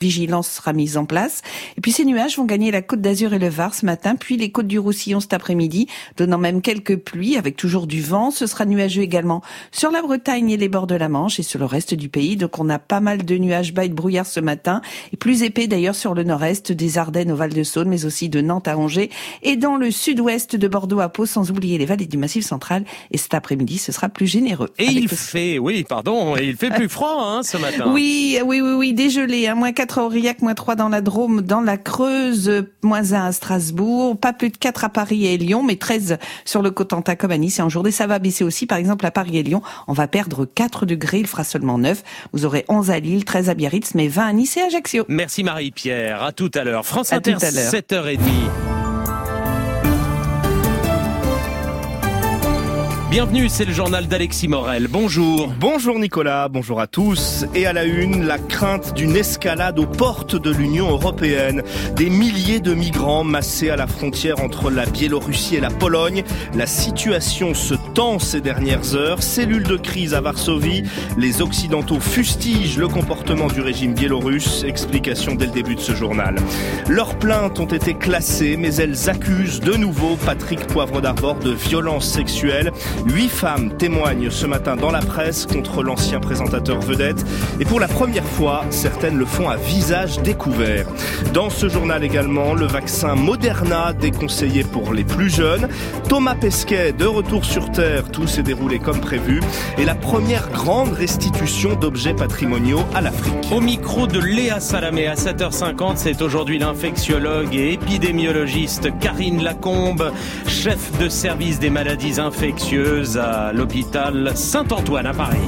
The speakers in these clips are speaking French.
Vigilance sera mise en place. Et puis ces nuages vont gagner la Côte d'Azur et le Var ce matin, puis les côtes du Roussillon cet après-midi, donnant même quelques pluies avec toujours du vent. Ce sera nuageux également sur la Bretagne et les bords de la Manche et sur le reste du pays. Donc on a pas mal de nuages bas et de brouillard ce matin et plus épais d'ailleurs sur le nord-est des Ardennes au Val-de-Saône, mais aussi de Nantes à Angers et dans le sud-ouest de Bordeaux à Pau, sans oublier les vallées du Massif central. Et cet après-midi, ce sera plus généreux. Et il fait plus froid ce matin. Oui, dégelé, -4 à Aurillac, -3 dans la Drôme, dans la Creuse, -1 à Strasbourg, pas plus de 4 à Paris et Lyon, mais 13 sur le Cotentin comme à Nice. Et en journée, ça va baisser aussi, par exemple à Paris et Lyon, on va perdre 4 degrés, il fera seulement 9. Vous aurez 11 à Lille, 13 à Biarritz, mais 20 à Nice et Ajaccio. Merci Marie-Pierre, à tout à l'heure. France Inter, 7h30. Bienvenue, c'est le journal d'Alexis Morel. Bonjour. Bonjour Nicolas, bonjour à tous. Et à la une, la crainte d'une escalade aux portes de l'Union européenne. Des milliers de migrants massés à la frontière entre la Biélorussie et la Pologne. La situation se tend ces dernières heures. Cellule de crise à Varsovie. Les Occidentaux fustigent le comportement du régime biélorusse. Explication dès le début de ce journal. Leurs plaintes ont été classées, mais elles accusent de nouveau Patrick Poivre d'Arvor de violences sexuelles. 8 femmes témoignent ce matin dans la presse contre l'ancien présentateur vedette. Et pour la première fois, certaines le font à visage découvert. Dans ce journal également, le vaccin Moderna déconseillé pour les plus jeunes. Thomas Pesquet de retour sur Terre, tout s'est déroulé comme prévu. Et la première grande restitution d'objets patrimoniaux à l'Afrique. Au micro de Léa Salamé à 7h50, c'est aujourd'hui l'infectiologue et épidémiologiste Karine Lacombe, chef de service des maladies infectieuses à l'hôpital Saint-Antoine à Paris.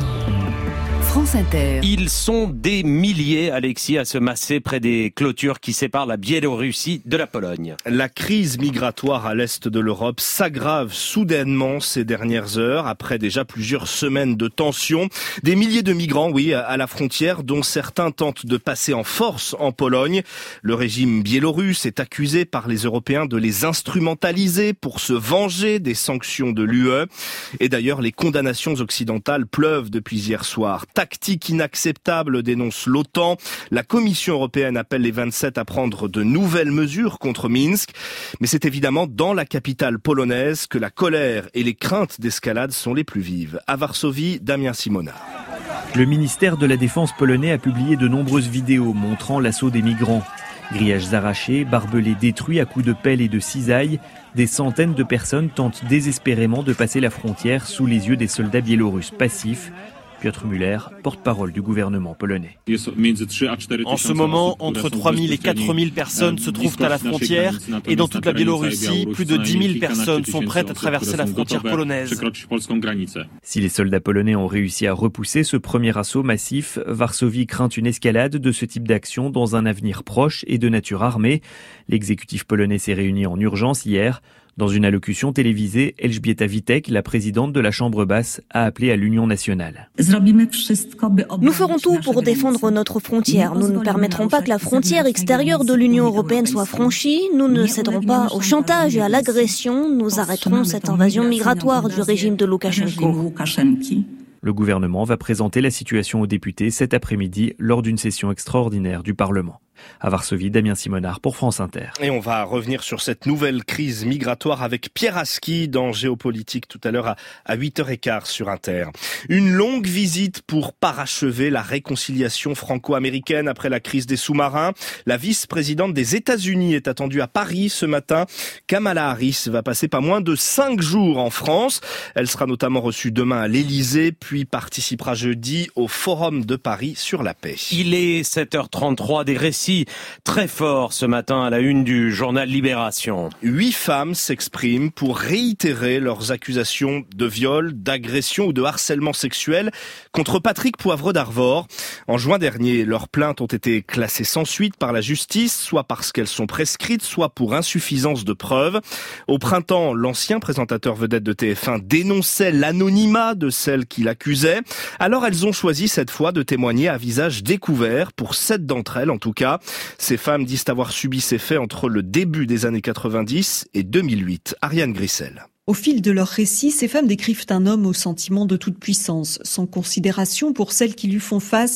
France Inter. Ils sont des milliers, Alexis, à se masser près des clôtures qui séparent la Biélorussie de la Pologne. La crise migratoire à l'est de l'Europe s'aggrave soudainement ces dernières heures, après déjà plusieurs semaines de tensions. Des milliers de migrants, à la frontière, dont certains tentent de passer en force en Pologne. Le régime biélorusse est accusé par les Européens de les instrumentaliser pour se venger des sanctions de l'UE. Et d'ailleurs, les condamnations occidentales pleuvent depuis hier soir. Tactique inacceptable, dénonce l'OTAN. La Commission européenne appelle les 27 à prendre de nouvelles mesures contre Minsk. Mais c'est évidemment dans la capitale polonaise que la colère et les craintes d'escalade sont les plus vives. À Varsovie, Damien Simonard. Le ministère de la Défense polonais a publié de nombreuses vidéos montrant l'assaut des migrants. Grillages arrachés, barbelés détruits à coups de pelle et de cisailles, des centaines de personnes tentent désespérément de passer la frontière sous les yeux des soldats biélorusses passifs. Piotr Müller, porte-parole du gouvernement polonais. En ce moment, entre 3 000 et 4 000 personnes se trouvent à la frontière et dans toute la Biélorussie, plus de 10 000 personnes sont prêtes à traverser la frontière polonaise. Si les soldats polonais ont réussi à repousser ce premier assaut massif, Varsovie craint une escalade de ce type d'action dans un avenir proche et de nature armée. L'exécutif polonais s'est réuni en urgence hier. Dans une allocution télévisée, Elżbieta Witek, la présidente de la Chambre basse, a appelé à l'union nationale. Nous ferons tout pour défendre notre frontière. Nous ne permettrons pas que la frontière extérieure de l'Union européenne soit franchie. Nous ne céderons pas au chantage et à l'agression. Nous arrêterons cette invasion migratoire du régime de Loukachenko. Le gouvernement va présenter la situation aux députés cet après-midi lors d'une session extraordinaire du Parlement. À Varsovie, Damien Simonard pour France Inter. Et on va revenir sur cette nouvelle crise migratoire avec Pierre Aski dans Géopolitique tout à l'heure à 8h15 sur Inter. Une longue visite pour parachever la réconciliation franco-américaine après la crise des sous-marins. La vice-présidente des États-Unis est attendue à Paris ce matin. Kamala Harris va passer pas moins de 5 jours en France. Elle sera notamment reçue demain à l'Élysée, puis participera jeudi au Forum de Paris sur la paix. Il est 7h33, des récits très fort ce matin à la une du journal Libération. 8 femmes s'expriment pour réitérer leurs accusations de viol, d'agression ou de harcèlement sexuel contre Patrick Poivre d'Arvor. En juin dernier, leurs plaintes ont été classées sans suite par la justice, soit parce qu'elles sont prescrites, soit pour insuffisance de preuves. Au printemps, l'ancien présentateur vedette de TF1 dénonçait l'anonymat de celles qui l'accusaient. Alors elles ont choisi cette fois de témoigner à visage découvert, pour 7 d'entre elles en tout cas. Ces femmes disent avoir subi ces faits entre le début des années 90 et 2008. Ariane Grissel. Au fil de leurs récits, ces femmes décrivent un homme au sentiment de toute puissance. Sans considération pour celles qui lui font face,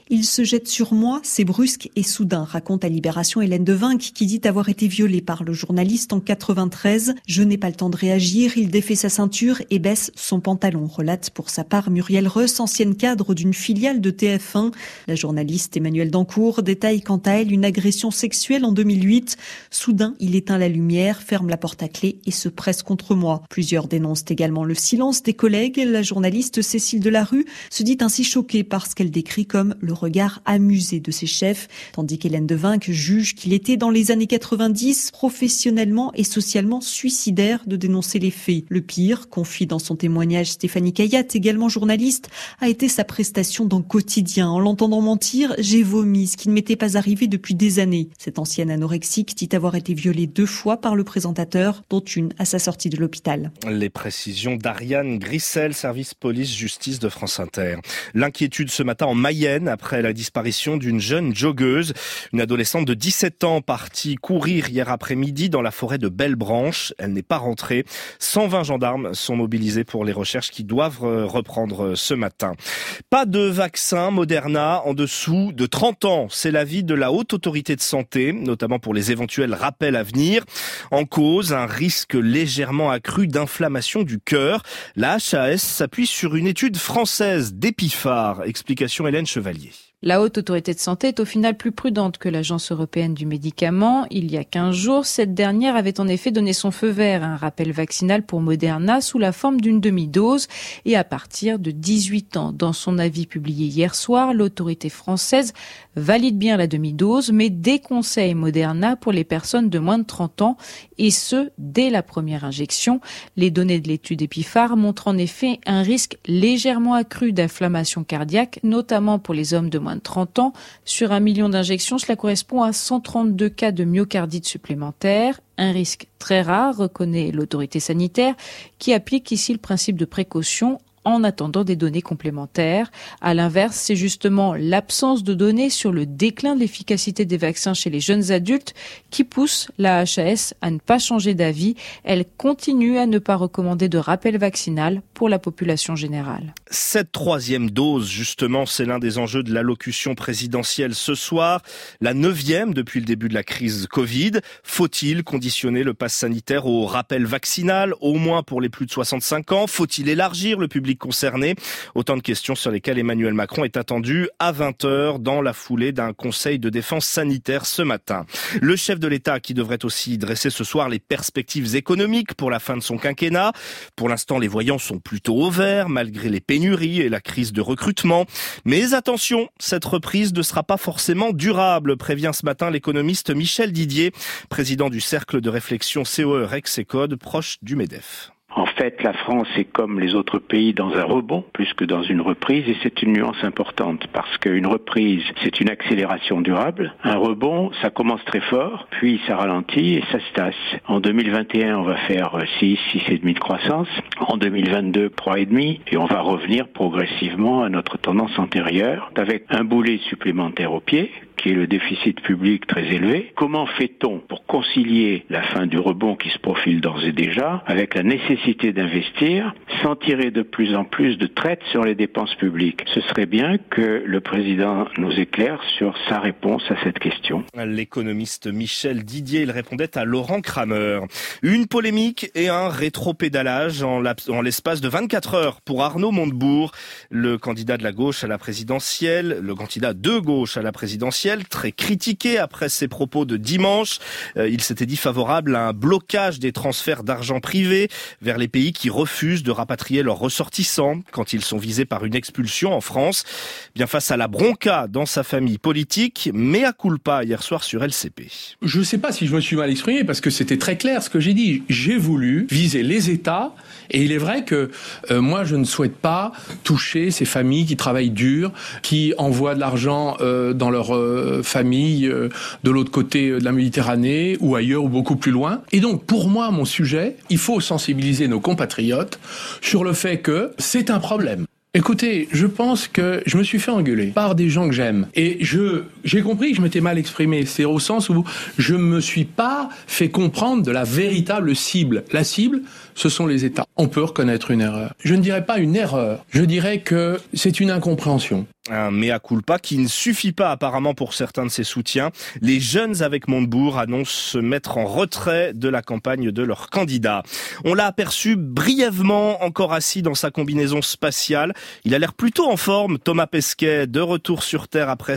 Il se jette sur moi, c'est brusque et soudain, raconte à Libération Hélène Devinck, qui dit avoir été violée par le journaliste en 93. Je n'ai pas le temps de réagir, il défait sa ceinture et baisse son pantalon, relate pour sa part Muriel Reuss, ancienne cadre d'une filiale de TF1. La journaliste Emmanuelle Dancourt détaille quant à elle une agression sexuelle en 2008. Soudain, il éteint la lumière, ferme la porte à clé et se presse contre moi. Plusieurs dénoncent également le silence des collègues. La journaliste Cécile Delarue se dit ainsi choquée par ce qu'elle décrit comme le regard amusé de ses chefs, tandis qu'Hélène Devinck juge qu'il était dans les années 90 professionnellement et socialement suicidaire de dénoncer les faits. Le pire, confie dans son témoignage Stéphanie Caillat, également journaliste, a été sa prestation dans Quotidien. En l'entendant mentir, j'ai vomi, ce qui ne m'était pas arrivé depuis des années. Cette ancienne anorexique dit avoir été violée 2 fois par le présentateur, dont une à sa sortie de l'hôpital. Les précisions d'Ariane Grissel, service police-justice de France Inter. L'inquiétude ce matin en Mayenne après la disparition d'une jeune joggeuse. Une adolescente de 17 ans partie courir hier après-midi dans la forêt de Belle-Branche. Elle n'est pas rentrée. 120 gendarmes sont mobilisés pour les recherches qui doivent reprendre ce matin. Pas de vaccin Moderna en dessous de 30 ans. C'est l'avis de la Haute Autorité de Santé, notamment pour les éventuels rappels à venir. En cause, un risque légèrement accru d'inflammation du cœur. La HAS s'appuie sur une étude française d'Epiphar. Explication Hélène Chevalier. La Haute Autorité de Santé est au final plus prudente que l'Agence européenne du médicament. Il y a 15 jours, cette dernière avait en effet donné son feu vert à un rappel vaccinal pour Moderna sous la forme d'une demi-dose et à partir de 18 ans. Dans son avis publié hier soir, l'autorité française valide bien la demi-dose mais déconseille Moderna pour les personnes de moins de 30 ans et ce, dès la première injection. Les données de l'étude Epiphar montrent en effet un risque légèrement accru d'inflammation cardiaque, notamment pour les hommes de moins de 30 ans. Sur 1 million d'injections, cela correspond à 132 cas de myocardite supplémentaires. Un risque très rare, reconnaît l'autorité sanitaire, qui applique ici le principe de précaution en attendant des données complémentaires. À l'inverse, c'est justement l'absence de données sur le déclin de l'efficacité des vaccins chez les jeunes adultes qui pousse la HAS à ne pas changer d'avis. Elle continue à ne pas recommander de rappel vaccinal pour la population générale. Cette 3e dose, justement, c'est l'un des enjeux de l'allocution présidentielle ce soir. La 9e depuis le début de la crise Covid. Faut-il conditionner le pass sanitaire au rappel vaccinal, au moins pour les plus de 65 ans? Faut-il élargir le public concernés? Autant de questions sur lesquelles Emmanuel Macron est attendu à 20h dans la foulée d'un conseil de défense sanitaire ce matin. Le chef de l'État qui devrait aussi dresser ce soir les perspectives économiques pour la fin de son quinquennat. Pour l'instant, les voyants sont plutôt au vert malgré les pénuries et la crise de recrutement. Mais attention, cette reprise ne sera pas forcément durable, prévient ce matin l'économiste Michel Didier, président du cercle de réflexion COE Rexecode, proche du MEDEF. En fait, la France est comme les autres pays dans un rebond plus que dans une reprise et c'est une nuance importante parce qu'une reprise, c'est une accélération durable. Un rebond, ça commence très fort, puis ça ralentit et ça se tasse. En 2021, on va faire 6,5 de croissance. En 2022, 3,5 et on va revenir progressivement à notre tendance antérieure avec un boulet supplémentaire au pied qui est le déficit public très élevé. Comment fait-on pour concilier la fin du rebond qui se profile d'ores et déjà avec la nécessité d'investir sans tirer de plus en plus de traite sur les dépenses publiques? Ce serait bien que le président nous éclaire sur sa réponse à cette question. L'économiste Michel Didier, il répondait à Laurent Kramer. Une polémique et un rétropédalage en l'espace de 24 heures pour Arnaud Montebourg, le candidat de gauche à la présidentielle, très critiqué après ses propos de dimanche. Il s'était dit favorable à un blocage des transferts d'argent privé vers les pays qui refusent de rapatrier leurs ressortissants quand ils sont visés par une expulsion en France. Bien face à la bronca dans sa famille politique, mea culpa hier soir sur LCP. Je ne sais pas si je me suis mal exprimé parce que c'était très clair ce que j'ai dit. J'ai voulu viser les États et il est vrai que moi je ne souhaite pas toucher ces familles qui travaillent dur, qui envoient de l'argent dans leur famille de l'autre côté de la Méditerranée ou ailleurs ou beaucoup plus loin. Et donc pour moi mon sujet, il faut sensibiliser nos compatriotes sur le fait que c'est un problème. Écoutez, je pense que je me suis fait engueuler par des gens que j'aime. Et j'ai compris que je m'étais mal exprimé. C'est au sens où je me suis pas fait comprendre de la véritable cible. La cible, ce sont les États. On peut reconnaître une erreur. Je ne dirais pas une erreur. Je dirais que c'est une incompréhension. Un mea culpa qui ne suffit pas apparemment pour certains de ses soutiens. Les Jeunes avec Montebourg annoncent se mettre en retrait de la campagne de leur candidat. On l'a aperçu brièvement encore assis dans sa combinaison spatiale. Il a l'air plutôt en forme, Thomas Pesquet, de retour sur Terre après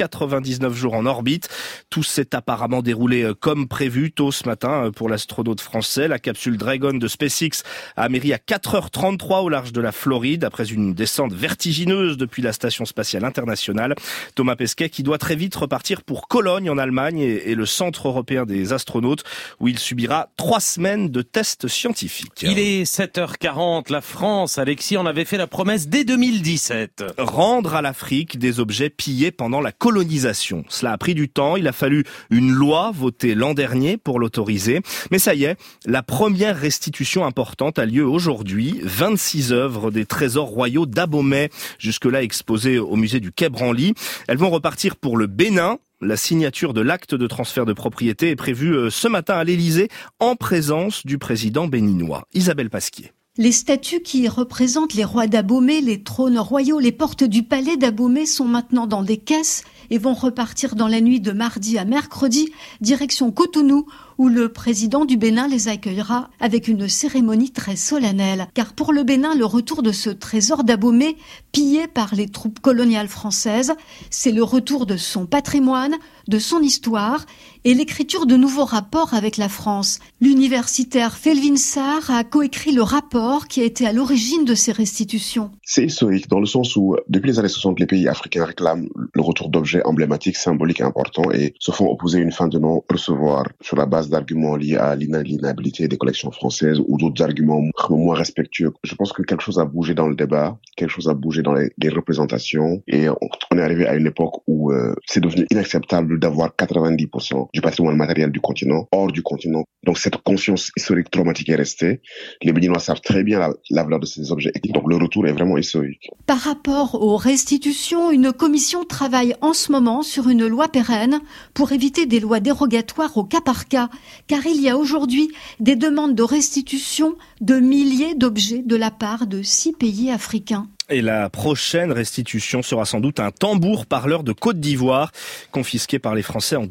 199 jours en orbite. Tout s'est apparemment déroulé comme prévu tôt ce matin pour l'astronaute français. La capsule Dragon de SpaceX a améri à 4h33 au large de la Floride après une descente vertigineuse depuis la station spatiale internationale. Thomas Pesquet qui doit très vite repartir pour Cologne en Allemagne et le Centre européen des astronautes où il subira 3 semaines de tests scientifiques. Il est 7h40. La France, Alexis, en avait fait la promesse dès 2017. Rendre à l'Afrique des objets pillés pendant la colonisation. Cela a pris du temps. Il a fallu une loi votée l'an dernier pour l'autoriser. Mais ça y est, la première restitution importante a lieu aujourd'hui. 26 œuvres des trésors royaux d'Abomey, jusque-là exposées au musée du Quai Branly. Elles vont repartir pour le Bénin. La signature de l'acte de transfert de propriété est prévue ce matin à l'Élysée en présence du président béninois. Isabelle Pasquier. Les statues qui représentent les rois d'Abomey, les trônes royaux, les portes du palais d'Abomey sont maintenant dans des caisses et vont repartir dans la nuit de mardi à mercredi, direction Cotonou, où le président du Bénin les accueillera avec une cérémonie très solennelle. Car pour le Bénin, le retour de ce trésor d'Abomey, pillé par les troupes coloniales françaises, c'est le retour de son patrimoine, de son histoire et l'écriture de nouveaux rapports avec la France. L'universitaire Felvin Sarr a coécrit le rapport qui a été à l'origine de ces restitutions. C'est historique dans le sens où, depuis les années 60, les pays africains réclament le retour d'objets emblématiques, symboliques et importants et se font opposer une fin de non-recevoir sur la base d'arguments liés à l'inaliénabilité des collections françaises ou d'autres arguments moins respectueux. Je pense que quelque chose a bougé dans le débat, quelque chose a bougé dans les représentations et on est arrivé à une époque où c'est devenu inacceptable d'avoir 90% du patrimoine matériel du continent hors du continent. Donc cette conscience historique traumatique est restée. Les Béninois savent très bien la valeur de ces objets. Donc le retour est vraiment historique. Par rapport aux restitutions, une commission travaille en ce moment sur une loi pérenne pour éviter des lois dérogatoires au cas par cas. Car il y a aujourd'hui des demandes de restitution de milliers d'objets de la part de 6 pays africains. Et la prochaine restitution sera sans doute un tambour-parleur de Côte d'Ivoire, confisqué par les Français en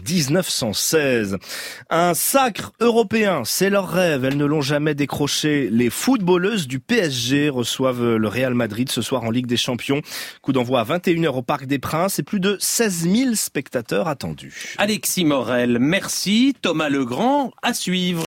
1916. Un sacre européen, c'est leur rêve, elles ne l'ont jamais décroché. Les footballeuses du PSG reçoivent le Real Madrid ce soir en Ligue des Champions. Coup d'envoi à 21h au Parc des Princes et plus de 16 000 spectateurs attendus. Alexis Morel, merci. Thomas Legrand, à suivre.